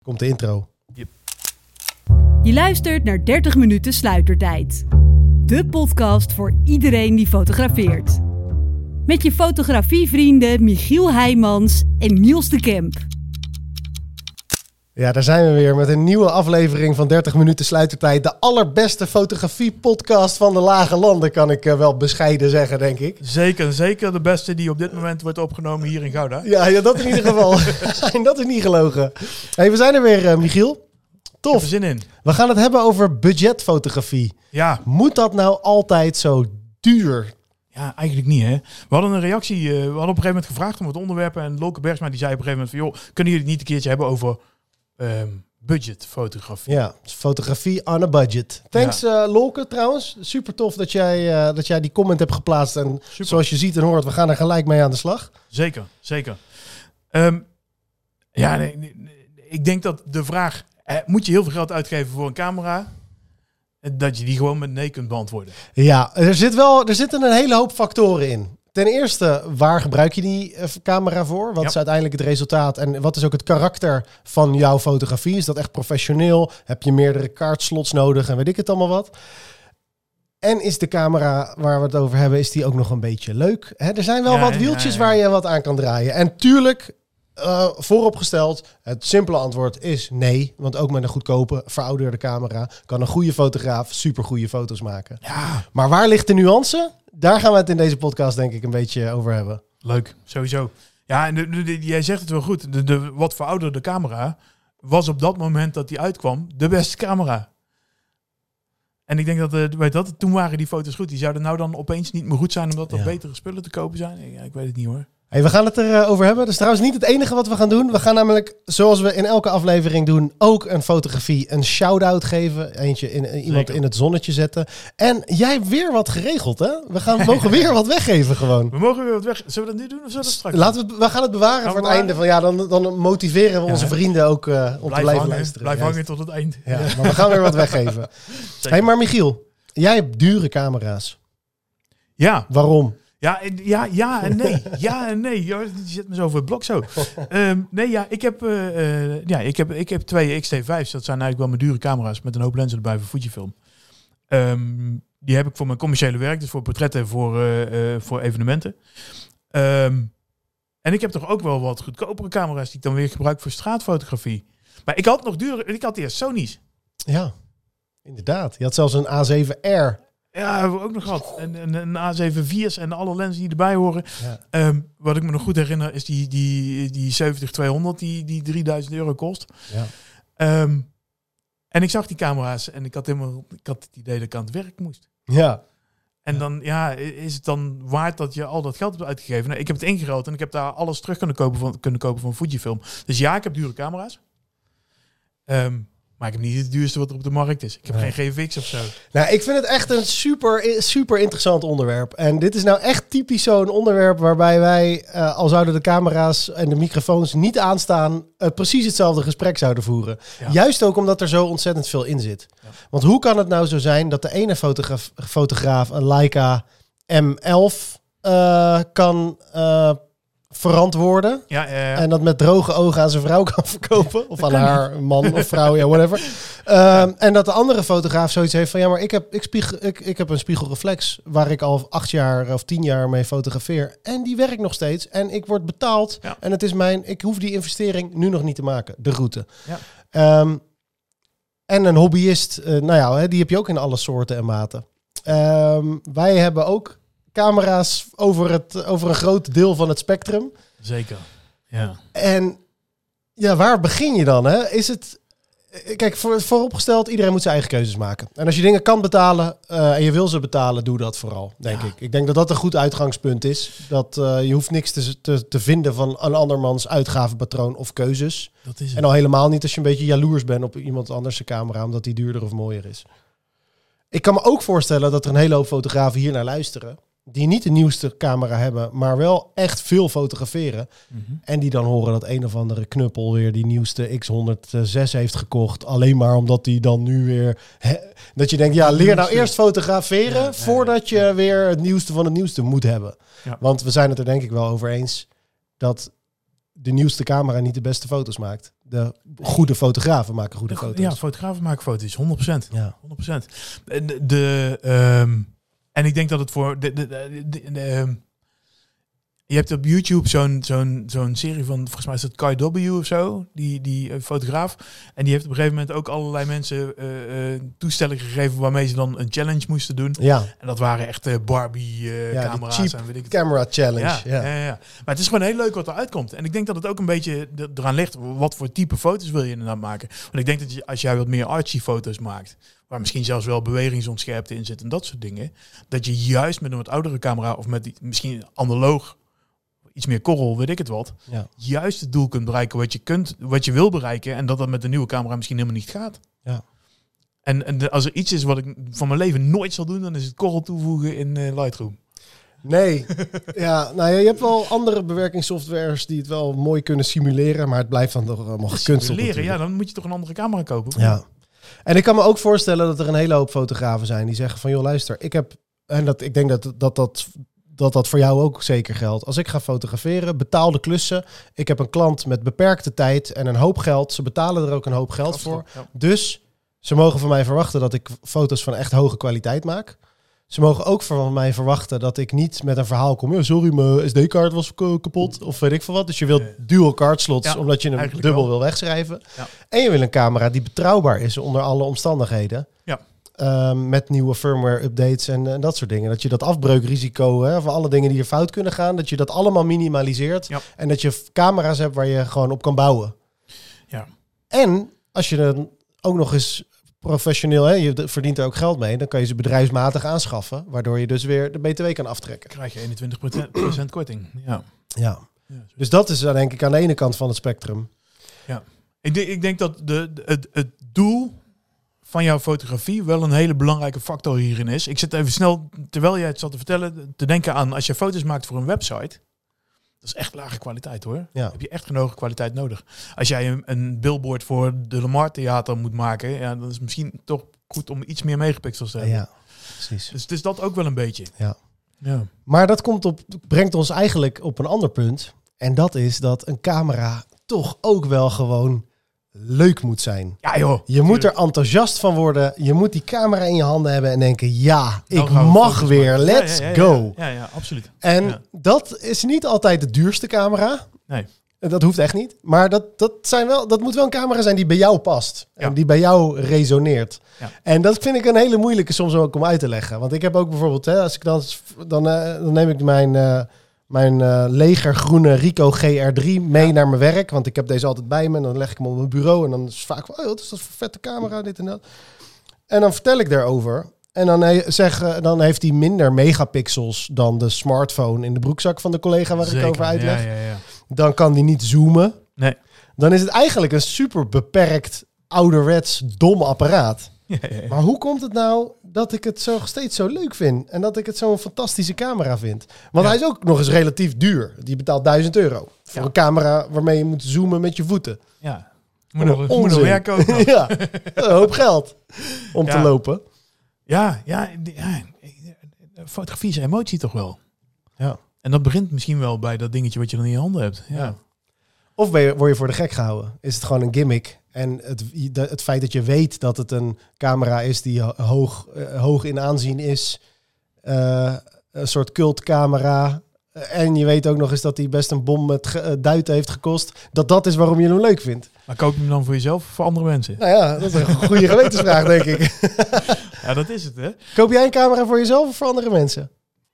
Komt de intro. Yep. Je luistert naar 30 minuten sluitertijd. De podcast voor iedereen die fotografeert. Met je fotografievrienden Michiel Heijmans en Niels de Kemp. Ja, daar zijn we weer met een nieuwe aflevering van 30 minuten sluitertijd. De allerbeste fotografie-podcast van de Lage Landen, kan ik wel bescheiden zeggen, denk ik. Zeker de beste die op dit moment wordt opgenomen hier in Gouda. Ja, dat in ieder geval. Dat is niet gelogen. Hey, we zijn er weer, Michiel. Tof. Ik heb er zin in. We gaan het hebben over budgetfotografie. Ja. Moet dat nou altijd zo duur? Ja, eigenlijk niet, hè. We hadden een reactie. We hadden op een gegeven moment gevraagd om het onderwerpen. En Loke Bergsma die zei op een gegeven moment van... joh, kunnen jullie het niet een keertje hebben over budgetfotografie? Ja, fotografie on a budget. Thanks, Lolke, trouwens. Super tof dat jij die comment hebt geplaatst. En Super. Zoals je ziet en hoort, we gaan er gelijk mee aan de slag. Zeker. Ik denk dat de vraag... moet je heel veel geld uitgeven voor een camera? Dat je die gewoon met nee kunt beantwoorden. Ja, er zitten een hele hoop factoren in. Ten eerste, waar gebruik je die camera voor? Wat is uiteindelijk het resultaat? En wat is ook het karakter van jouw fotografie? Is dat echt professioneel? Heb je meerdere kaartslots nodig en weet ik het allemaal wat? En is de camera waar we het over hebben, is die ook nog een beetje leuk? Hè, er zijn wel wat wieltjes waar je wat aan kan draaien. En tuurlijk, vooropgesteld, het simpele antwoord is nee. Want ook met een goedkope, verouderde camera kan een goede fotograaf supergoeie foto's maken. Ja. Maar waar ligt de nuance? Daar gaan we het in deze podcast denk ik een beetje over hebben. Leuk, sowieso. Ja, en jij zegt het wel goed. De wat verouderde camera was op dat moment dat die uitkwam de beste camera. En ik denk dat toen waren die foto's goed. Die zouden nou dan opeens niet meer goed zijn omdat er betere spullen te kopen zijn. Ja, ik weet het niet hoor. Hey, we gaan het erover hebben. Dat is trouwens niet het enige wat we gaan doen. We gaan namelijk, zoals we in elke aflevering doen, ook een fotografie een shout-out geven. Eentje iemand in het zonnetje zetten. En jij hebt weer wat geregeld, hè? Mogen weer wat weggeven gewoon. We mogen weer wat weg. Zullen we dat nu doen of zullen we dat straks we gaan het bewaren voor het einde. Dan motiveren we onze vrienden ook om te blijven luisteren. Blijf hangen tot het eind. Ja, maar we gaan weer wat weggeven. Hey, maar Michiel, jij hebt dure camera's. Ja. Waarom? Ja en nee. Ja en nee. Je zet me zo voor het blok zo. Ik heb twee X-T5's. Dat zijn eigenlijk wel mijn dure camera's met een hoop lenzen erbij voor Fujifilm. Die heb ik voor mijn commerciële werk, dus voor portretten en voor evenementen. En ik heb toch ook wel wat goedkopere camera's die ik dan weer gebruik voor straatfotografie. Maar ik had eerst Sony's. Ja, inderdaad. Je had zelfs een A7R. Ja, hebben we ook nog gehad. En een A7 IV's en alle lenzen die erbij horen. Ja. Wat ik me nog goed herinner is die 70-200 die €3000 kost. Ja. En ik zag die camera's en ik had het idee dat ik aan het werk moest. Ja. En dan is het dan waard dat je al dat geld hebt uitgegeven? Nou, ik heb het ingeruild en ik heb daar alles terug kunnen kopen van Fujifilm. Dus ja, ik heb dure camera's. Maar ik heb niet het duurste wat er op de markt is. Ik heb geen GFX of zo. Nou, ik vind het echt een super interessant onderwerp. En dit is nou echt typisch zo'n onderwerp waarbij wij, al zouden de camera's en de microfoons niet aanstaan, precies hetzelfde gesprek zouden voeren. Ja. Juist ook omdat er zo ontzettend veel in zit. Ja. Want hoe kan het nou zo zijn dat de ene fotograaf een Leica M11 kan verantwoorden. Ja. En dat met droge ogen aan zijn vrouw kan verkopen. Of aan haar man of vrouw, ja, whatever. En dat de andere fotograaf zoiets heeft van... ja, maar ik heb een spiegelreflex... waar ik al 8 jaar of 10 jaar mee fotografeer. En die werkt nog steeds. En ik word betaald. Ja. En het is ik hoef die investering nu nog niet te maken. De route. Ja. En een hobbyist, die heb je ook in alle soorten en maten. Wij hebben ook camera's over een groot deel van het spectrum. Zeker, ja. En ja, waar begin je dan? Hè? Is het... Kijk, vooropgesteld, iedereen moet zijn eigen keuzes maken. En als je dingen kan betalen en je wil ze betalen, doe dat vooral, denk ik. Ik denk dat dat een goed uitgangspunt is. Dat je hoeft niks te vinden van een andermans uitgavenpatroon of keuzes. Dat is het. En al helemaal niet als je een beetje jaloers bent op iemand anders' camera, omdat die duurder of mooier is. Ik kan me ook voorstellen dat er een hele hoop fotografen hier naar luisteren, die niet de nieuwste camera hebben, maar wel echt veel fotograferen. Mm-hmm. En die dan horen dat een of andere knuppel weer die nieuwste X106 heeft gekocht. Alleen maar omdat die dan nu weer... dat je denkt, ja, leer nou eerst fotograferen voordat je weer het nieuwste van het nieuwste moet hebben. Ja. Want we zijn het er denk ik wel over eens dat de nieuwste camera niet de beste foto's maakt. de goede fotografen maken goede foto's. Ja, fotografen maken foto's, 100%. Ja. 100%. En ik denk dat het voor... je hebt op YouTube zo'n serie van, volgens mij is het Kai W of zo, die fotograaf. En die heeft op een gegeven moment ook allerlei mensen toestellen gegeven waarmee ze dan een challenge moesten doen. Ja. En dat waren echt Barbie-camera's. cheap en weet ik het. camera challenge. Ja. Maar het is gewoon heel leuk wat eruit komt. En ik denk dat het ook een beetje eraan ligt, wat voor type foto's wil je inderdaad maken. Want ik denk dat als jij wat meer artsy foto's maakt, waar misschien zelfs wel bewegingsontscherpte in zit en dat soort dingen, dat je juist met een wat oudere camera of met misschien analoog, iets meer korrel, weet ik het wat, juist het doel kunt bereiken wat je wil bereiken en dat met de nieuwe camera misschien helemaal niet gaat. Ja. En als er iets is wat ik van mijn leven nooit zal doen, dan is het korrel toevoegen in Lightroom. Nee. Ja, nou ja, je hebt wel andere bewerkingssoftwares die het wel mooi kunnen simuleren, maar het blijft dan toch allemaal gekunsteld. Ja, dan moet je toch een andere camera kopen. Ja. En ik kan me ook voorstellen dat er een hele hoop fotografen zijn die zeggen van, joh, luister, ik denk dat voor jou ook zeker geldt. Als ik ga fotograferen, betaalde klussen. Ik heb een klant met beperkte tijd en een hoop geld. Ze betalen er ook een hoop geld voor. Ja. Dus ze mogen van mij verwachten dat ik foto's van echt hoge kwaliteit maak. Ze mogen ook van mij verwachten dat ik niet met een verhaal kom. Ja, sorry, mijn SD-kaart was kapot. Of weet ik veel wat. Dus je wilt dual card slots, omdat je hem dubbel wil wegschrijven. Ja. En je wil een camera die betrouwbaar is onder alle omstandigheden. Ja. Met nieuwe firmware updates en dat soort dingen. Dat je dat afbreukrisico van alle dingen die er fout kunnen gaan, dat je dat allemaal minimaliseert. Ja. En dat je camera's hebt waar je gewoon op kan bouwen. Ja. En als je dan ook nog eens professioneel, je verdient er ook geld mee, dan kan je ze bedrijfsmatig aanschaffen, waardoor je dus weer de BTW kan aftrekken. Krijg je 21% korting. Ja. Dus dat is dan denk ik aan de ene kant van het spectrum. Ja. Ik denk dat het doel van jouw fotografie wel een hele belangrijke factor hierin is. Ik zit even snel, terwijl jij het zat te vertellen, te denken aan als je foto's maakt voor een website. Dat is echt lage kwaliteit hoor. Ja. Heb je echt geen hoge kwaliteit nodig. Als jij een billboard voor de Lamar Theater moet maken, dan is het misschien toch goed om iets meer megapixels te hebben. Ja, precies. Dus het is dat ook wel een beetje. Ja. Maar dat brengt ons eigenlijk op een ander punt. En dat is dat een camera toch ook wel gewoon leuk moet zijn. Ja joh. Je moet er enthousiast van worden. Je moet die camera in je handen hebben en denken, ja, ik mag weer. Let's go. Ja, absoluut. En dat is niet altijd de duurste camera. Nee. Dat hoeft echt niet. Maar dat moet wel een camera zijn die bij jou past. En die bij jou resoneert. Ja. En dat vind ik een hele moeilijke soms ook om uit te leggen. Want ik heb ook bijvoorbeeld, als ik dan neem ik mijn legergroene Ricoh GR3 mee naar mijn werk. Want ik heb deze altijd bij me. En dan leg ik hem op mijn bureau. En dan is het vaak van, wat is dat voor vette camera, dit en dat. En dan vertel ik daarover. En dan heeft hij minder megapixels dan de smartphone in de broekzak van de collega waar ik over uitleg. Ja. Dan kan die niet zoomen. Nee. Dan is het eigenlijk een super beperkt, ouderwets, dom apparaat. Ja. Maar hoe komt het nou dat ik het steeds zo leuk vind? En dat ik het zo'n fantastische camera vind? Want hij is ook nog eens relatief duur. Die betaalt €1000 voor een camera waarmee je moet zoomen met je voeten. Ja. Moet nog werken ook nog. Ja, een hoop geld om te lopen. Ja, fotografie is emotie toch wel. Ja. En dat begint misschien wel bij dat dingetje wat je dan in je handen hebt. Ja. Of word je voor de gek gehouden? Is het gewoon een gimmick? En het feit dat je weet dat het een camera is die hoog in aanzien is. Een soort cultcamera. En je weet ook nog eens dat hij best een bom met duiten heeft gekost. Dat is waarom je hem leuk vindt. Maar koop je hem dan voor jezelf of voor andere mensen? Nou ja, dat is een goede gewetensvraag, denk ik. Ja, dat is het, hè? Koop jij een camera voor jezelf of voor andere mensen?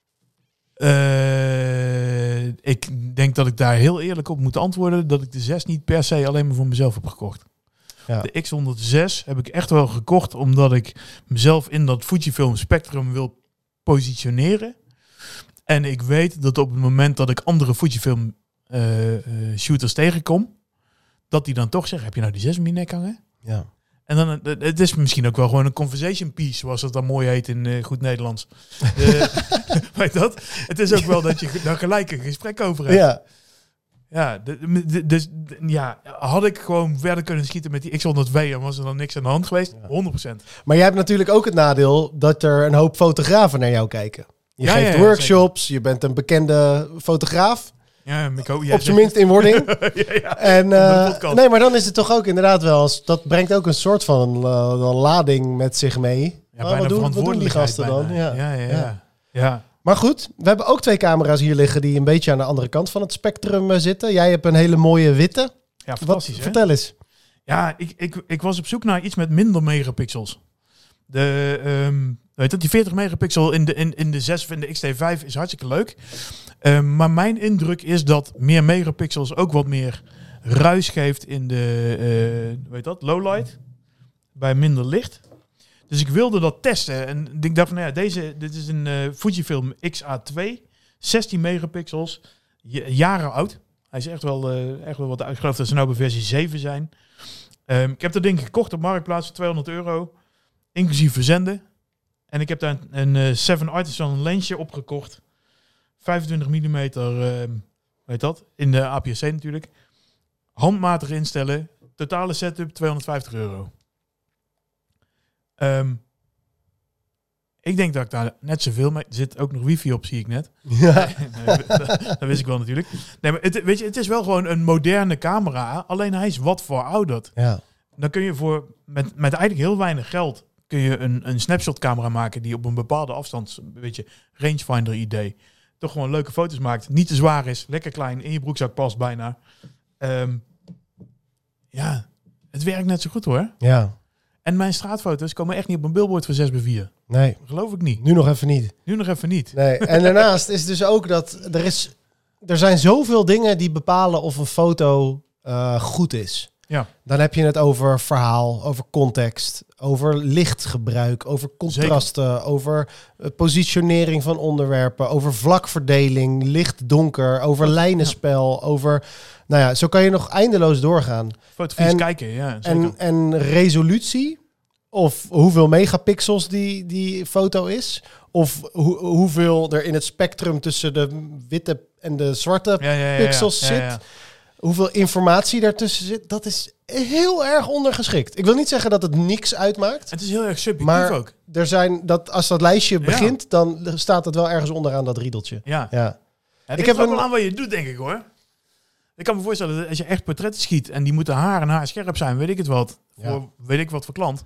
Ik denk dat ik daar heel eerlijk op moet antwoorden. Dat ik de 6 niet per se alleen maar voor mezelf heb gekocht. Ja. De X106 heb ik echt wel gekocht omdat ik mezelf in dat Fujifilm spectrum wil positioneren. En ik weet dat op het moment dat ik andere Fujifilm shooters tegenkom, dat die dan toch zeggen, heb je nou die 6 om je nek hangen? Ja. En dan, het is misschien ook wel gewoon een conversation piece, zoals het dan mooi heet in goed Nederlands. Weet dat? Het is ook wel dat je daar gelijk een gesprek over hebt. Ja. Ja, dus had ik gewoon verder kunnen schieten met die X100W en was er dan niks aan de hand geweest? 100%. Maar jij hebt natuurlijk ook het nadeel dat er een hoop fotografen naar jou kijken. Je geeft workshops, zeker. Je bent een bekende fotograaf. Ja, op zijn minst in wording. ja. En, nee, maar dan is het toch ook inderdaad wel... Dat brengt ook een soort van lading met zich mee. Ja, wat doen die gasten dan? Ja. Maar goed, we hebben ook 2 camera's hier liggen... die een beetje aan de andere kant van het spectrum zitten. Jij hebt een hele mooie witte. Ja, fantastisch. Vertel eens. Ja, ik was op zoek naar iets met minder megapixels. Die 40 megapixel in de 6 of in de XT5 is hartstikke leuk. Maar mijn indruk is dat meer megapixels ook wat meer ruis geeft in de lowlight. Bij minder licht. Dus ik wilde dat testen. En ik dacht van, dit is een Fujifilm X-A2. 16 megapixels. Jaren oud. Hij is echt wel wat uit. Ik geloof dat ze nou bij versie 7 zijn. Ik heb dat ding gekocht op Marktplaats voor €200. Inclusief verzenden. En ik heb daar een 7 Artisan lensje opgekocht. 25 mm, in de APS-C natuurlijk. Handmatig instellen. Totale setup €250. Ik denk dat ik daar net zoveel mee... Er zit ook nog wifi op, zie ik net. Ja. Dat wist ik wel natuurlijk. Nee, maar het is wel gewoon een moderne camera. Alleen hij is wat verouderd. Ja. Dan kun je met eigenlijk heel weinig geld... kun je een snapshot camera maken... die op een bepaalde afstand... een beetje rangefinder idee... toch gewoon leuke foto's maakt. Niet te zwaar is. Lekker klein. In je broekzak past bijna. Het werkt net zo goed hoor. Ja. En mijn straatfoto's komen echt niet op een billboard van 6x4. Nee. Geloof ik niet. Nu nog even niet. Nee. En daarnaast is dus ook dat er zijn zoveel dingen die bepalen of een foto goed is. Ja. Dan heb je het over verhaal, over context, over lichtgebruik, over contrasten, Zeker. Over positionering van onderwerpen, over vlakverdeling, licht-donker, over lijnenspel, over... Nou ja, zo kan je nog eindeloos doorgaan. Fotofiets kijken, ja. Zeker. En resolutie, of hoeveel megapixels die foto is, of hoeveel er in het spectrum tussen de witte en de zwarte pixels zit. Ja. Hoeveel informatie daartussen zit, dat is heel erg ondergeschikt. Ik wil niet zeggen dat het niks uitmaakt. Het is heel erg subjectief maar ook. Er zijn als dat lijstje begint, dan staat het wel ergens onderaan dat riedeltje. Ja. Ik heb ook wel aan wat je doet, denk ik hoor. Ik kan me voorstellen dat als je echt portretten schiet en die moeten haar scherp zijn, weet ik het wat. Weet ik wat voor klant.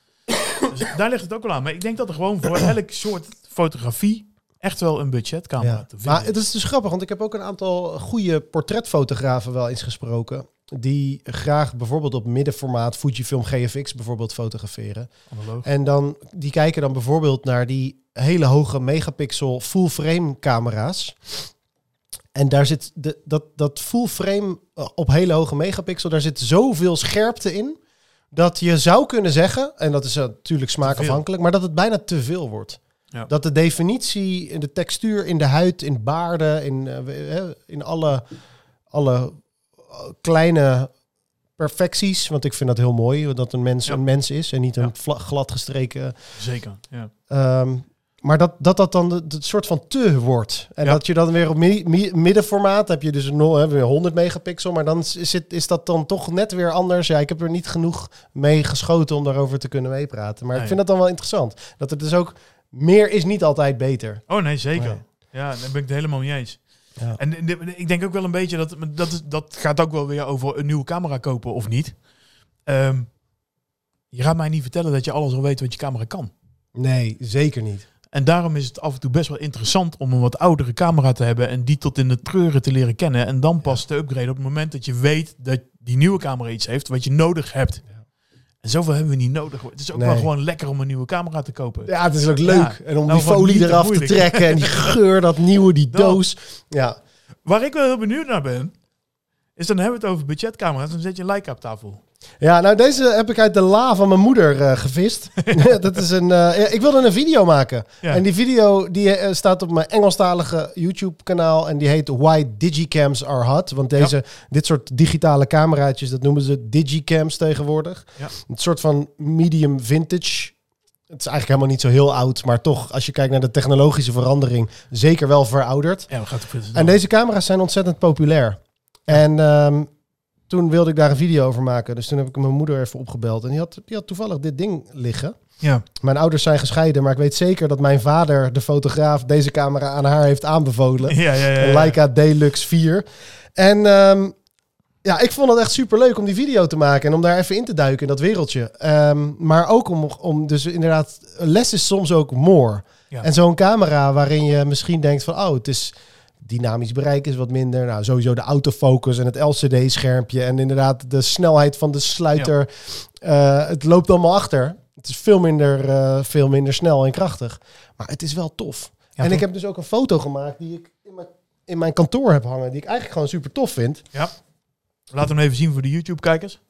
Dus daar ligt het ook wel aan. Maar ik denk dat er gewoon voor elk soort fotografie echt wel een budgetcamera te vinden. Maar het is dus grappig, want ik heb ook een aantal goede portretfotografen wel eens gesproken. Die graag bijvoorbeeld op middenformaat Fujifilm GFX bijvoorbeeld fotograferen. Analoog. En dan die kijken dan bijvoorbeeld naar die hele hoge megapixel full frame camera's. En daar zit dat full frame op hele hoge megapixel, daar zit zoveel scherpte in, dat je zou kunnen zeggen, en dat is natuurlijk smaakafhankelijk, maar dat het bijna te veel wordt. Ja. Dat de definitie, de textuur in de huid, in baarden, in alle kleine perfecties, want ik vind dat heel mooi, dat een mens een mens is en niet een gladgestreken. Zeker, ja. Maar dat dan de soort van te wordt. En dat je dan weer op middenformaat heb je dus weer 100 megapixel. Maar dan is dat dan toch net weer anders. Ja, ik heb er niet genoeg mee geschoten om daarover te kunnen meepraten. Maar ik vind dat dan wel interessant. Dat het dus ook meer is niet altijd beter. Oh nee, zeker. Nee. Ja, daar ben ik het helemaal mee eens. Ja. En ik denk ook wel een beetje dat gaat ook wel weer over een nieuwe camera kopen of niet. Je gaat mij niet vertellen dat je alles al weet wat je camera kan. Nee, zeker niet. En daarom is het af en toe best wel interessant om een wat oudere camera te hebben en die tot in de treuren te leren kennen. En dan pas te upgraden op het moment dat je weet dat die nieuwe camera iets heeft wat je nodig hebt. Ja. En zoveel hebben we niet nodig. Het is ook wel gewoon lekker om een nieuwe camera te kopen. Ja, het is ook leuk. Ja. En om die folie eraf te trekken en die geur, dat nieuwe, die doos. Ja. Waar ik wel heel benieuwd naar ben, is dan hebben we het over budgetcamera's. Dan zet je een Leica op tafel. Ja, nou deze heb ik uit de la van mijn moeder gevist. Dat is ik wilde een video maken. Ja. En die video die staat op mijn Engelstalige YouTube kanaal. En die heet Why Digicams Are Hot. Want dit soort digitale cameraatjes, dat noemen ze digicams tegenwoordig. Ja. Een soort van medium vintage. Het is eigenlijk helemaal niet zo heel oud. Maar toch, als je kijkt naar de technologische verandering, zeker wel verouderd. Ja, en deze camera's zijn ontzettend populair. Ja. En toen wilde ik daar een video over maken. Dus toen heb ik mijn moeder even opgebeld. En die had toevallig dit ding liggen. Ja. Mijn ouders zijn gescheiden, maar ik weet zeker dat mijn vader, de fotograaf, deze camera aan haar heeft aanbevolen. Ja. Een Leica Deluxe 4. En ik vond het echt superleuk om die video te maken en om daar even in te duiken in dat wereldje. Maar ook om dus inderdaad, less is soms ook more. Ja. En zo'n camera waarin je misschien denkt van, het is dynamisch bereik is wat minder. Nou, sowieso de autofocus en het LCD-schermpje en inderdaad de snelheid van de sluiter. Ja. Het loopt allemaal achter. Het is veel minder snel en krachtig. Maar het is wel tof. Ja, en ik heb dus ook een foto gemaakt die ik in mijn kantoor heb hangen, die ik eigenlijk gewoon super tof vind. Ja. Laat hem even zien voor de YouTube-kijkers.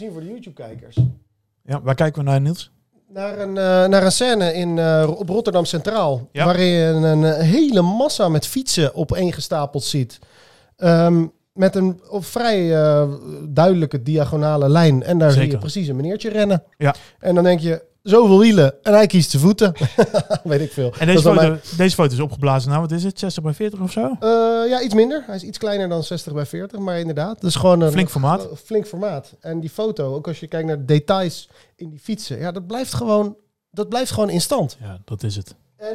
Ja, waar kijken we naar, Niels? Naar een scène op Rotterdam Centraal. Ja. Waarin je een hele massa met fietsen opeengestapeld ziet. Met een vrij duidelijke diagonale lijn. En daar zie je precies een meneertje rennen. Ja. En dan denk je, zoveel wielen. En hij kiest zijn voeten. Weet ik veel. En deze foto is opgeblazen. Nou, wat is het? 60 bij 40 of zo? Iets minder. Hij is iets kleiner dan 60 bij 40. Maar inderdaad, dat is gewoon een flink formaat. En die foto, ook als je kijkt naar de details in die fietsen. Ja, dat blijft gewoon in stand. Ja, dat is het. En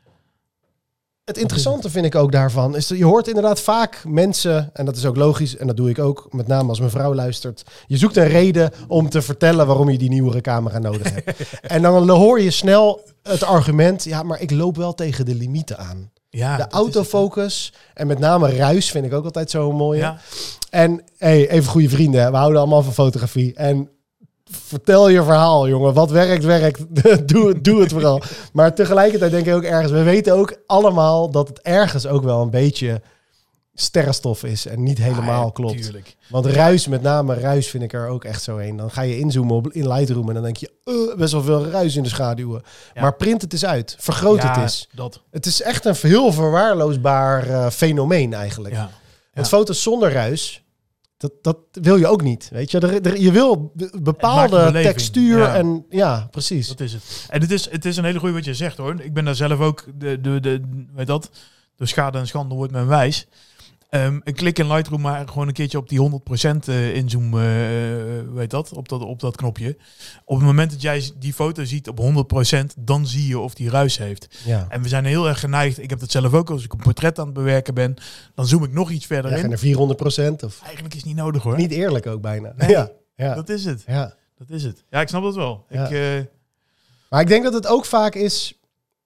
het interessante vind ik ook daarvan is dat je hoort inderdaad vaak mensen, en dat is ook logisch, en dat doe ik ook, met name als mijn vrouw luistert. Je zoekt een reden om te vertellen waarom je die nieuwere camera nodig hebt. En dan hoor je snel het argument, ja, maar ik loop wel tegen de limieten aan. Ja, de autofocus en met name ruis vind ik ook altijd zo mooi. Ja. En even goede vrienden, hè? We houden allemaal van fotografie. En vertel je verhaal, jongen. Wat werkt. doe het vooral. Maar tegelijkertijd denk ik ook ergens, we weten ook allemaal dat het ergens ook wel een beetje sterrenstof is en niet helemaal klopt. Tuurlijk. Want ruis, met name ruis vind ik er ook echt zo een. Dan ga je inzoomen in Lightroom en dan denk je, best wel veel ruis in de schaduwen. Ja. Maar print het eens uit. Vergroot het eens. Het is echt een heel verwaarloosbaar fenomeen eigenlijk. Ja. Want foto's zonder ruis, dat wil je ook niet, weet je. Je wil bepaalde textuur en ja, precies. Dat is het. En het is een hele goeie wat je zegt, hoor. Ik ben daar zelf ook weet dat, de schade en schande wordt men wijs. Ik klik in Lightroom maar gewoon een keertje op die 100% inzoom, weet dat, op dat knopje. Op het moment dat jij die foto ziet op 100%, dan zie je of die ruis heeft. Ja. En we zijn heel erg geneigd, ik heb dat zelf ook, als ik een portret aan het bewerken ben, dan zoom ik nog iets verder in. Naar 400%? Of? Eigenlijk is het niet nodig, hoor. Niet eerlijk ook bijna. Nee, ja. Dat is het. Ja. Dat is het. Ja, ik snap dat wel. Ja. Maar ik denk dat het ook vaak is,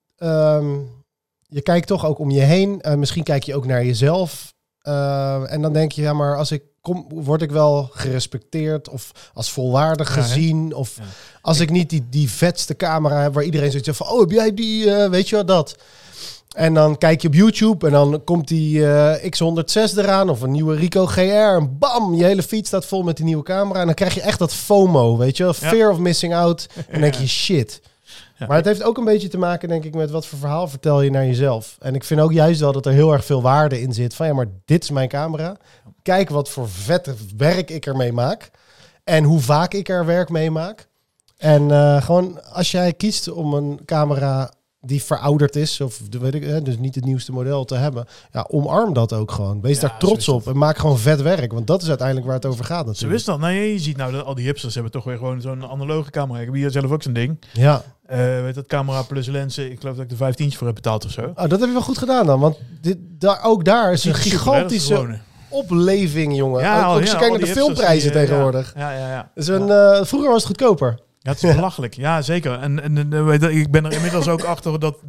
je kijkt toch ook om je heen. Misschien kijk je ook naar jezelf. En dan denk je, ja, maar als ik kom, word ik wel gerespecteerd of als volwaardig gezien? Of als ik niet die vetste camera heb waar iedereen zoiets zegt van, heb jij die, weet je wat, dat? En dan kijk je op YouTube en dan komt die X106 eraan of een nieuwe Ricoh GR en bam, je hele feed staat vol met die nieuwe camera. En dan krijg je echt dat FOMO, weet je, fear of missing out. En dan denk je, shit. Ja. Maar het heeft ook een beetje te maken, denk ik, met wat voor verhaal vertel je naar jezelf. En ik vind ook juist wel dat er heel erg veel waarde in zit. Van ja, maar dit is mijn camera. Kijk wat voor vette werk ik ermee maak. En hoe vaak ik er werk mee maak. En gewoon als jij kiest om een camera die verouderd is, of weet ik, dus niet het nieuwste model te hebben, ja, omarm dat ook gewoon. Wees daar trots op en maak gewoon vet werk, want dat is uiteindelijk waar het over gaat natuurlijk. Zo is dat. Nee, je ziet nou dat al die hipsters hebben toch weer gewoon zo'n analoge camera. Ik heb hier zelf ook zo'n ding. Ja. Weet dat, camera plus lenzen. Ik geloof dat ik er 15 voor heb betaald of zo. Oh, dat heb je wel goed gedaan dan, want daar is een gigantische opleving, jongen. Ja, ook als je kijkt naar de filmprijzen tegenwoordig. Ja. Dus vroeger was het goedkoper. Ja, het is belachelijk. Ja, zeker. En weet je, ik ben er inmiddels ook achter dat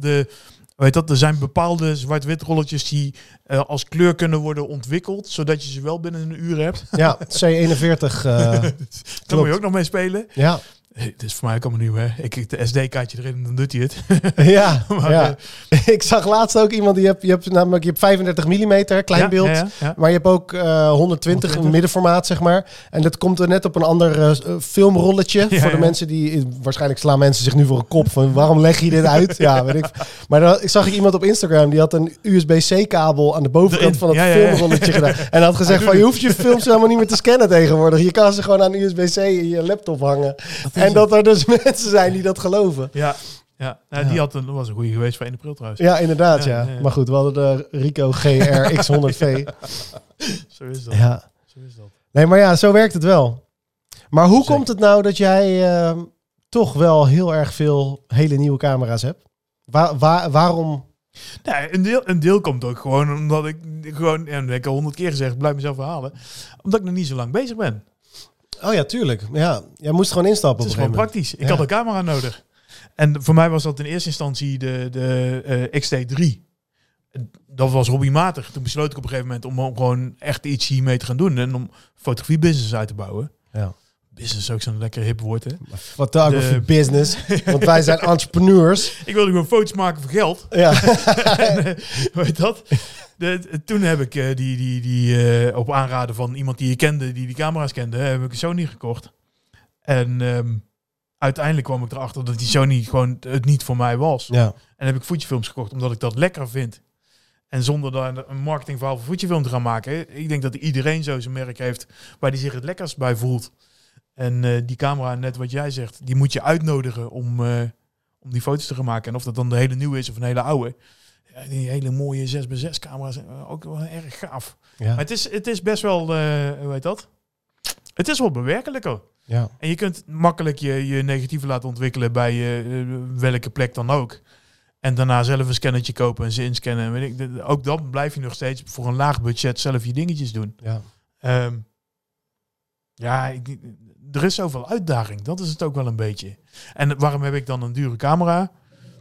er zijn bepaalde zwart-wit rolletjes die als kleur kunnen worden ontwikkeld, zodat je ze wel binnen een uur hebt. Ja, C41. Daar moet je ook nog mee spelen. Ja. Het is voor mij ook allemaal nieuw, hè. Ik kijk de SD-kaartje erin en dan doet hij het. Ja, maar, ik zag laatst ook iemand die je hebt 35 mm, klein beeld. Ja. Maar je hebt ook 120 middenformaat, zeg maar. En dat komt er net op een ander filmrolletje. Voor de mensen die, waarschijnlijk slaan mensen zich nu voor een kop van, waarom leg je dit uit? Ja, weet ik. Maar ik zag iemand op Instagram, die had een USB-C-kabel aan de bovenkant van het filmrolletje gedaan. En had gezegd van, je hoeft je films helemaal niet meer te scannen tegenwoordig. Je kan ze gewoon aan USB-C in je laptop hangen. En dat er dus mensen zijn die dat geloven. Ja. Die was een goeie geweest voor 1 april trouwens. Ja, inderdaad, ja. Maar goed, we hadden de Ricoh GR X100V. Zo is dat. Ja. Zo is dat. Nee, maar ja, zo werkt het wel. Maar hoe Zeker. komt het nou dat jij toch wel heel erg veel hele nieuwe camera's hebt? Waarom? Nee, een deel komt ook gewoon omdat ik gewoon, en dat heb ik al 100 keer gezegd, blijf mezelf herhalen, omdat ik nog niet zo lang bezig ben. Oh ja, tuurlijk. Ja, jij moest gewoon instappen. Het is op een gewoon gegeven praktisch. Ik had een camera nodig. En voor mij was dat in eerste instantie de XT3. Dat was hobbymatig. Toen besloot ik op een gegeven moment om gewoon echt iets hiermee te gaan doen. En om fotografie-business uit te bouwen. Ja. Business is ook zo'n lekker hip woord, hè? Photography business. Want wij zijn entrepreneurs. Ik wilde gewoon foto's maken voor geld. Ja. En, hoe heet dat? Toen heb ik die op aanraden van iemand die je kende, die camera's kende, heb ik een Sony gekocht. En uiteindelijk kwam ik erachter dat die Sony gewoon het niet voor mij was. Ja. En heb ik Fujifilms gekocht, omdat ik dat lekker vind. En zonder daar een marketingverhaal voor Fujifilm te gaan maken. Ik denk dat iedereen zo zijn merk heeft waar die zich het lekkerst bij voelt. En die camera, net wat jij zegt, die moet je uitnodigen om die foto's te gaan maken. En of dat dan de hele nieuwe is of een hele oude. Ja, die hele mooie 6x6 camera's zijn ook wel erg gaaf. Ja. Maar het is best wel, hoe heet dat? Het is wel bewerkelijker. Ja. En je kunt makkelijk je negatieven laten ontwikkelen bij welke plek dan ook. En daarna zelf een scannertje kopen en ze inscannen. En weet ik, ook dan blijf je nog steeds voor een laag budget zelf je dingetjes doen. Ja. Er is zoveel uitdaging. Dat is het ook wel een beetje. En waarom heb ik dan een dure camera?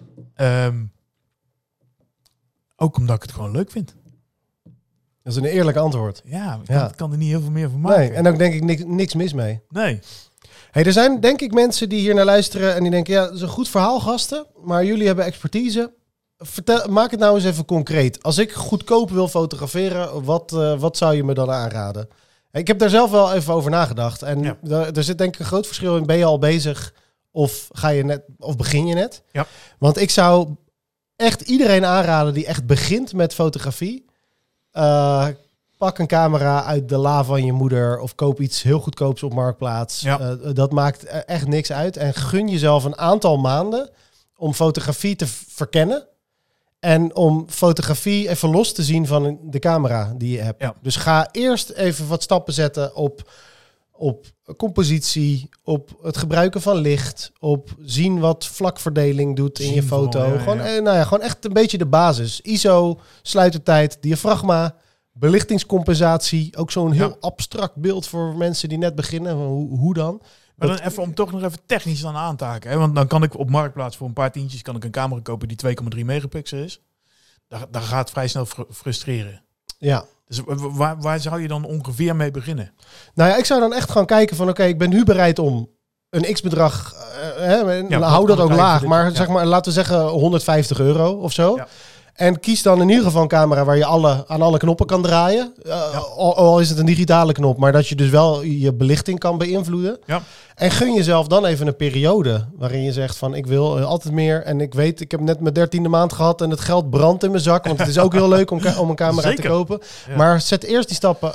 Ook omdat ik het gewoon leuk vind. Dat is een eerlijk antwoord. Ja, ik kan er niet heel veel meer van maken. Nee, en ook denk ik niks mis mee. Nee. Hey, er zijn denk ik mensen die hier naar luisteren en die denken, ja, dat is een goed verhaal, gasten, maar jullie hebben expertise. Maak het nou eens even concreet. Als ik goedkoop wil fotograferen, wat zou je me dan aanraden? Ik heb daar zelf wel even over nagedacht. En er zit denk ik een groot verschil in. Ben je al bezig of begin je net? Ja. Want ik zou echt iedereen aanraden die echt begint met fotografie. Pak een camera uit de la van je moeder of koop iets heel goedkoops op Marktplaats. Ja. Dat maakt echt niks uit. En gun jezelf een aantal maanden om fotografie te verkennen. En om fotografie even los te zien van de camera die je hebt. Ja. Dus ga eerst even wat stappen zetten op compositie, op het gebruiken van licht, op zien wat vlakverdeling doet in je foto. Gewoon echt een beetje de basis. ISO, sluitertijd, diafragma, belichtingscompensatie. Ook zo'n heel abstract beeld voor mensen die net beginnen. Hoe dan? Maar dan even om toch nog even technisch dan aan te haken. Hè? Want dan kan ik op Marktplaats voor een paar tientjes kan ik een camera kopen die 2,3 megapixel is. Daar gaat het vrij snel frustreren. Ja. Dus waar zou je dan ongeveer mee beginnen? Nou ja, ik zou dan echt gaan kijken van oké, ik ben nu bereid om een x-bedrag, hou dat ook laag, maar zeg maar, laten we zeggen €150 of zo. Ja. En kies dan in ieder geval een camera waar je aan alle knoppen kan draaien. Al is het een digitale knop, maar dat je dus wel je belichting kan beïnvloeden. Ja. En gun jezelf dan even een periode waarin je zegt van ik wil altijd meer. En ik weet, ik heb net mijn 13e maand gehad en het geld brandt in mijn zak. Want het is ook heel leuk om een camera te kopen. Ja. Maar zet eerst die stappen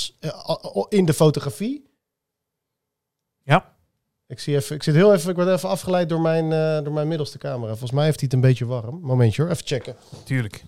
in de fotografie. Ja. Ik word even afgeleid door mijn middelste camera. Volgens mij heeft hij het een beetje warm. Momentje hoor, even checken. Tuurlijk.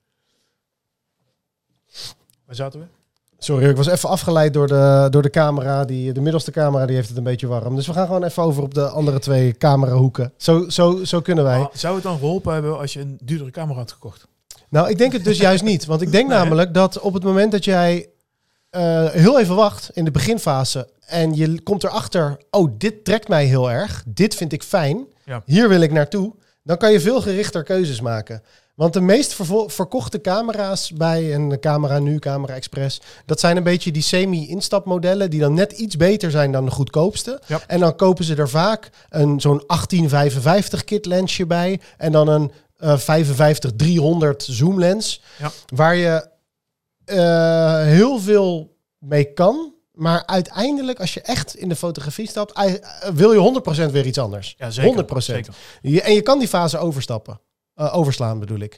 Waar zaten we? Sorry, ik was even afgeleid door de camera. De middelste camera die heeft het een beetje warm. Dus we gaan gewoon even over op de andere 2 camerahoeken. Zo kunnen wij. Zou het dan geholpen hebben als je een duurdere camera had gekocht? Nou, ik denk het dus juist niet. Want ik denk namelijk dat op het moment dat jij heel even wacht in de beginfase en je komt erachter, dit trekt mij heel erg. Dit vind ik fijn. Ja. Hier wil ik naartoe. Dan kan je veel gerichter keuzes maken. Want de meest verkochte camera's bij een Camera Nu, Camera Express, dat zijn een beetje die semi-instapmodellen die dan net iets beter zijn dan de goedkoopste. Ja. En dan kopen ze er vaak zo'n 1855 kit lensje bij en dan een 55-300 zoomlens. Ja. Waar je heel veel mee kan. Maar uiteindelijk, als je echt in de fotografie stapt, wil je 100% weer iets anders. Ja, zeker. 100%. Zeker. En je kan die fase overslaan, bedoel ik.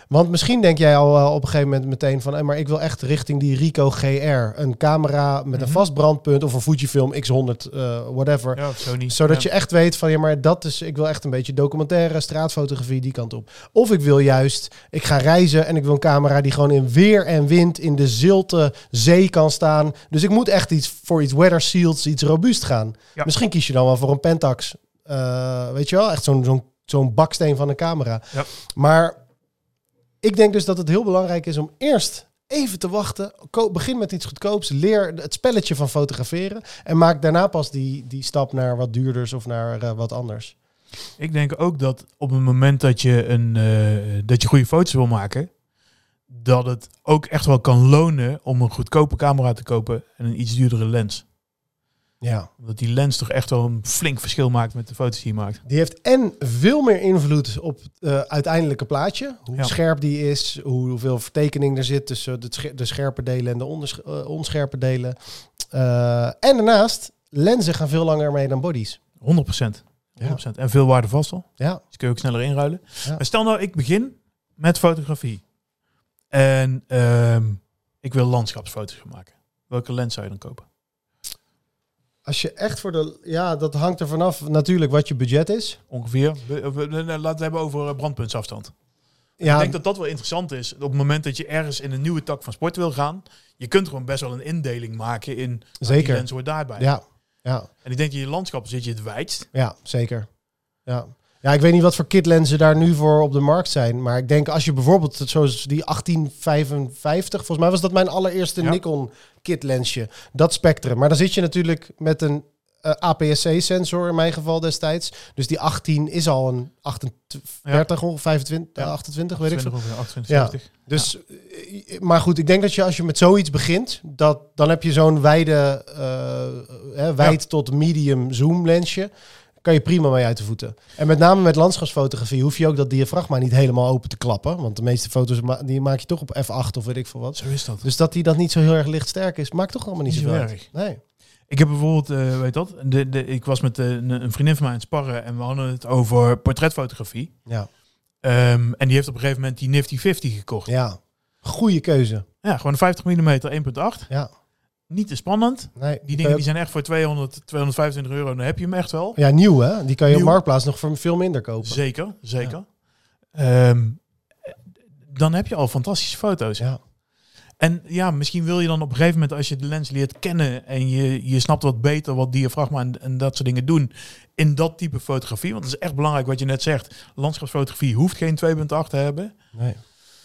Want misschien denk jij al op een gegeven moment meteen van... maar ik wil echt richting die Ricoh GR. Een camera met een vast brandpunt of een Fujifilm X100, whatever. Ja, Sony. Zodat je echt weet van, maar ik wil echt een beetje documentaire, straatfotografie, die kant op. Of ik wil juist, ik ga reizen en ik wil een camera die gewoon in weer en wind in de zilte zee kan staan. Dus ik moet echt voor iets weather sealed, iets robuust gaan. Ja. Misschien kies je dan wel voor een Pentax. Weet je wel, echt zo'n baksteen van een camera. Ja. Maar ik denk dus dat het heel belangrijk is om eerst even te wachten. Begin met iets goedkoops. Leer het spelletje van fotograferen. En maak daarna pas die stap naar wat duurders of naar wat anders. Ik denk ook dat op het moment dat je goede foto's wil maken, dat het ook echt wel kan lonen om een goedkope camera te kopen en een iets duurdere lens. Ja. Omdat die lens toch echt wel een flink verschil maakt met de foto's die je maakt. Die heeft en veel meer invloed op het uiteindelijke plaatje. Hoe scherp die is, hoeveel vertekening er zit tussen de scherpe delen en de onscherpe delen. En daarnaast, lenzen gaan veel langer mee dan bodies. 100%. 100%. En veel waardevastel. Ja. Dus kun je ook sneller inruilen. Ja. Maar stel nou, ik begin met fotografie. En ik wil landschapsfoto's gaan maken. Welke lens zou je dan kopen? Als je echt dat hangt er vanaf natuurlijk wat je budget is. Ongeveer. Laten we het hebben over brandpuntsafstand. Ja. Ik denk dat dat wel interessant is. Op het moment dat je ergens in een nieuwe tak van sport wil gaan, je kunt gewoon best wel een indeling maken in zeker. Die lens hoort daarbij. Ja. En ik denk in je landschap zit je het wijdst. Ja, zeker. Ja, ik weet niet wat voor kitlenzen daar nu voor op de markt zijn. Maar ik denk als je bijvoorbeeld, zoals die 1855, volgens mij was dat mijn allereerste Nikon kitlensje. Dat spectrum. Maar dan zit je natuurlijk met een APS-C-sensor in mijn geval destijds. Dus die 18 is al een 38 of 25, 28, weet ik veel. 28. Dus, maar goed, ik denk dat als je met zoiets begint, dan heb je zo'n wijd tot medium zoom lensje. Kan je prima mee uit de voeten. En met name met landschapsfotografie hoef je ook dat diafragma niet helemaal open te klappen. Want de meeste foto's die maak je toch op F8 of weet ik veel wat. Zo is dat. Dus dat die niet zo heel erg lichtsterk is, maakt toch allemaal niet zo erg. Nee. Ik heb bijvoorbeeld, ik was met een vriendin van mij aan het sparren en we hadden het over portretfotografie. Ja. En die heeft op een gegeven moment die Nifty 50 gekocht. Ja, goede keuze. Ja, gewoon 50 mm 1.8. Ja. Niet te spannend. Nee, die dingen die zijn echt voor 225 euro. Dan heb je hem echt wel. Ja, nieuw hè? Die kan je op Marktplaats nog voor veel minder kopen. Zeker. Ja. Dan heb je al fantastische foto's. Ja. En ja, misschien wil je dan op een gegeven moment, als je de lens leert kennen en je snapt wat beter wat diafragma en dat soort dingen doen in dat type fotografie. Want het is echt belangrijk wat je net zegt. Landschapsfotografie hoeft geen 2.8 te hebben. Nee.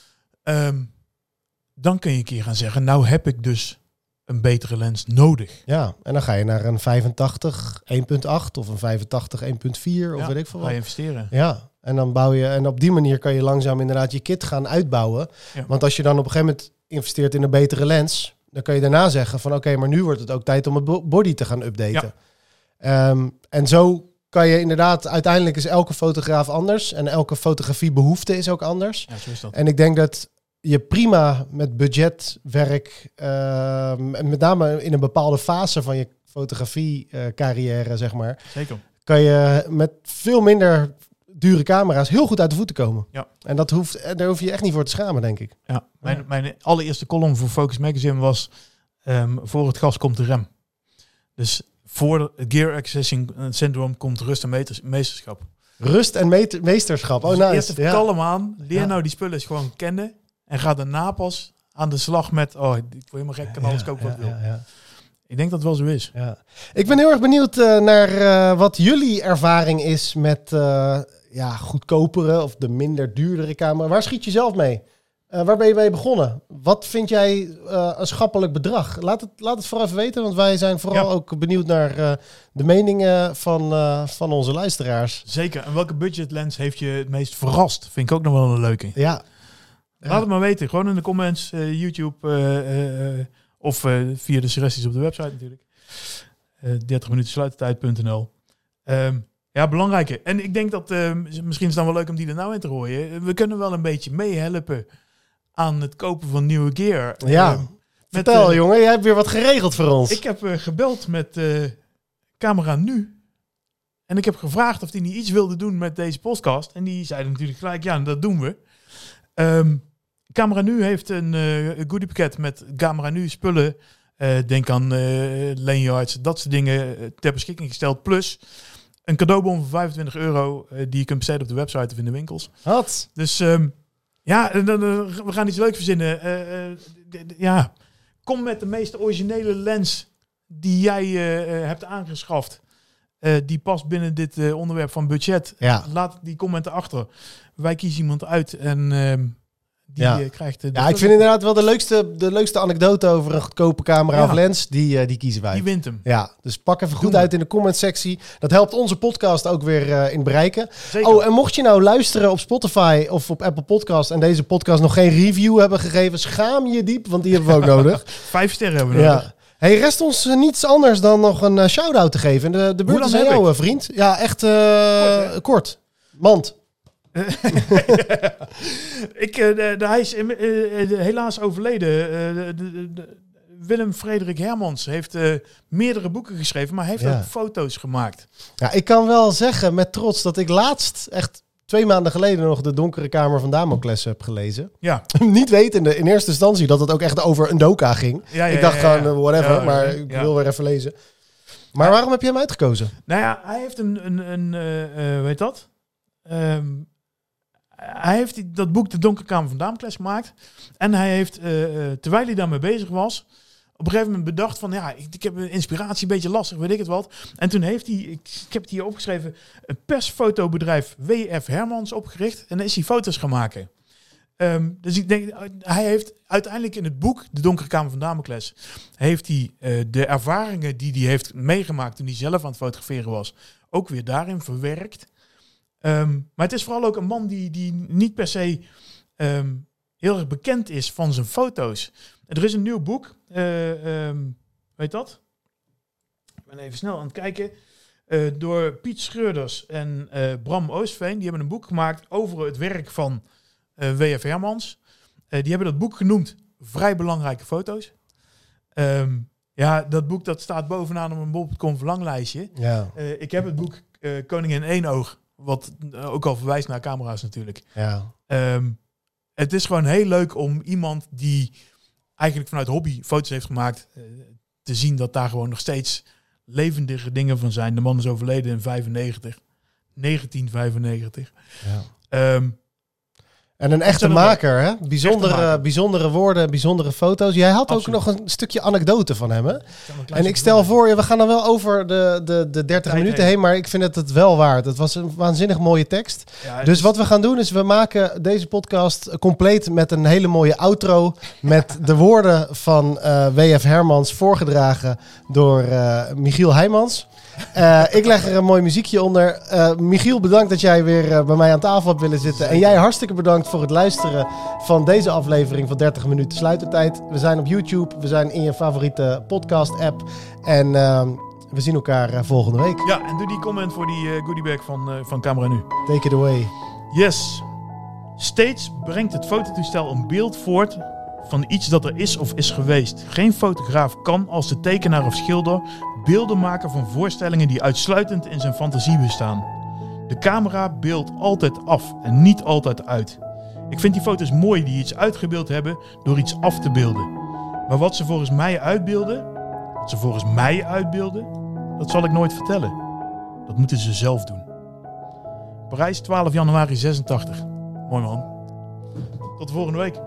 Dan kun je een keer gaan zeggen, nou heb ik dus een betere lens nodig. Ja, en dan ga je naar een 85 1.8 of een 85 1.4 of weet ik veel wat. Ga je investeren. Ja, en dan bouw je, en op die manier kan je langzaam inderdaad je kit gaan uitbouwen. Ja. Want als je dan op een gegeven moment investeert in een betere lens, dan kan je daarna zeggen van oké, maar nu wordt het ook tijd om het body te gaan updaten. Ja. En zo kan je inderdaad, uiteindelijk is elke fotograaf anders en elke fotografiebehoefte is ook anders. Ja, zo is dat. En ik denk dat je prima met budgetwerk, met name in een bepaalde fase van je fotografie-carrière, zeg maar, zeker, kan je met veel minder dure camera's heel goed uit de voeten komen. Ja. En daar hoef je echt niet voor te schamen, denk ik. Ja. Mijn allereerste column voor Focus Magazine was voor het gas komt de rem. Dus voor het Gear Acquisition Syndrome komt rust en meesterschap. Rust en meesterschap. Oh, dus nice. Eerst even kalm aan. Leer nou die spullen eens gewoon kennen. En ga daarna pas aan de slag met, ik word helemaal gek, kan alles kopen wat ik wil. Ja. Ik denk dat het wel zo is. Ja. Ik ben heel erg benieuwd naar wat jullie ervaring is met goedkopere of de minder duurdere camera. Waar schiet je zelf mee? Waar ben je mee begonnen? Wat vind jij een schappelijk bedrag? Laat het vooral even weten, want wij zijn vooral ook benieuwd naar de meningen van onze luisteraars. Zeker. En welke budgetlens heeft je het meest verrast? Vind ik ook nog wel een leuke. Ja. Laat het maar weten. Gewoon in de comments, YouTube of via de suggesties op de website natuurlijk. 30minutensluitertijd.nl. Ja, belangrijke. En ik denk dat misschien is het dan wel leuk om die er nou in te gooien. We kunnen wel een beetje meehelpen aan het kopen van nieuwe gear. Ja, vertel jongen, jij hebt weer wat geregeld voor ons. Ik heb gebeld met Camera Nu. En ik heb gevraagd of die niet iets wilde doen met deze podcast. En die zeiden natuurlijk gelijk, ja, dat doen we. Camera Nu heeft een goodiepakket met Camera Nu spullen. Denk aan lanyards, dat soort dingen ter beschikking gesteld. Plus een cadeaubon van €25 die je kunt besteden op de website of in de winkels. Wat? Dus we gaan iets leuks verzinnen. Kom met de meest originele lens die jij hebt aangeschaft. Die past binnen dit onderwerp van budget. Ja. Laat die commenten achter. Wij kiezen iemand uit en die krijgt... ik vind inderdaad wel de leukste anekdote over een goedkope camera of lens. Die kiezen wij. Die wint hem. Ja, dus pak even goed uit in de comment-sectie. Dat helpt onze podcast ook weer in bereiken. Zeker. Oh, en mocht je nou luisteren op Spotify of op Apple Podcast en deze podcast nog geen review hebben gegeven, schaam je diep, want die hebben we ook nodig. 5 sterren hebben we nodig. Ja. Hey, rest ons niets anders dan nog een shout-out te geven. De beurt is aan jou, vriend. Ja, echt kort. Mand. Hij is helaas overleden. Willem Frederik Hermans heeft meerdere boeken geschreven, maar hij heeft ook foto's gemaakt. Ja, ik kan wel zeggen met trots dat ik laatst, echt 2 maanden geleden, nog De Donkere Kamer van Damocles heb gelezen. Ja. Niet wetende in eerste instantie dat het ook echt over een doka ging. Ik dacht gewoon whatever, maar ik wil weer even lezen. Maar waarom heb je hem uitgekozen? Nou ja, hij heeft weet dat? Hij heeft dat boek De Donkere Kamer van Damocles gemaakt. En hij heeft, terwijl hij daarmee bezig was, op een gegeven moment bedacht van, ik heb een inspiratie, een beetje lastig, weet ik het wat. En toen heeft hij, ik heb het hier opgeschreven, een persfotobedrijf WF Hermans opgericht. En dan is hij foto's gaan maken. Dus ik denk, hij heeft uiteindelijk in het boek De Donkere Kamer van Damocles, heeft hij de ervaringen die hij heeft meegemaakt toen hij zelf aan het fotograferen was, ook weer daarin verwerkt. Maar het is vooral ook een man die niet per se heel erg bekend is van zijn foto's. Er is een nieuw boek, weet dat? Ik ben even snel aan het kijken. Door Piet Scheurders en Bram Oostveen. Die hebben een boek gemaakt over het werk van WF Hermans. Die hebben dat boek genoemd Vrij Belangrijke Foto's. Dat boek dat staat bovenaan op een bol.com verlanglijstje. Ja. Ik heb het boek Koningin Eenoog, wat ook al verwijst naar camera's natuurlijk. Ja. Het is gewoon heel leuk om iemand die eigenlijk vanuit hobby foto's heeft gemaakt, te zien dat daar gewoon nog steeds levendige dingen van zijn. De man is overleden in 1995. Ja. En een echte maker, hè? Bijzondere woorden, bijzondere foto's. Jij had ook nog een stukje anekdote van hem, hè? En ik stel voor, we gaan dan wel over de 30 minuten heen, maar ik vind het wel waard. Het was een waanzinnig mooie tekst. Ja, dus wat we gaan doen is, we maken deze podcast compleet met een hele mooie outro met de woorden van WF Hermans, voorgedragen door Michiel Heijmans. Ik leg er een mooi muziekje onder. Michiel, bedankt dat jij weer bij mij aan tafel hebt willen zitten. En jij hartstikke bedankt voor het luisteren van deze aflevering van 30 minuten sluitertijd. We zijn op YouTube, we zijn in je favoriete podcast app. En we zien elkaar volgende week. Ja, en doe die comment voor die goodiebag van Camera Nu. Take it away. Yes. Steeds brengt het fototoestel een beeld voort van iets dat er is of is geweest. Geen fotograaf kan als de tekenaar of schilder beelden maken van voorstellingen die uitsluitend in zijn fantasie bestaan. De camera beeldt altijd af en niet altijd uit. Ik vind die foto's mooi die iets uitgebeeld hebben door iets af te beelden. Maar wat ze volgens mij uitbeelden, dat zal ik nooit vertellen. Dat moeten ze zelf doen. Parijs, 12 januari 86. Mooi man. Tot de volgende week.